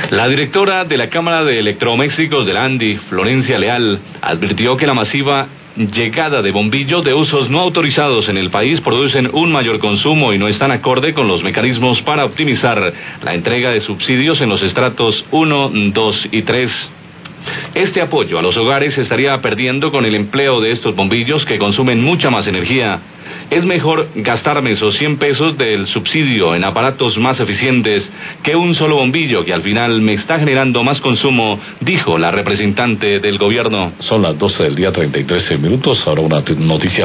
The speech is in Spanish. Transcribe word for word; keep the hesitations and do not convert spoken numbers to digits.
La directora de la Cámara de Electrodomésticos de la ANDI, Florencia Leal, advirtió que la masiva llegada de bombillos de usos no autorizados en el país producen un mayor consumo y no están acorde con los mecanismos para optimizar la entrega de subsidios en los estratos uno, dos y tres. Este apoyo a los hogares se estaría perdiendo con el empleo de estos bombillos que consumen mucha más energía. Es mejor gastarme esos cien pesos del subsidio en aparatos más eficientes que un solo bombillo que al final me está generando más consumo, dijo la representante del gobierno. Son las doce del día, treinta y tres minutos, ahora una noticia.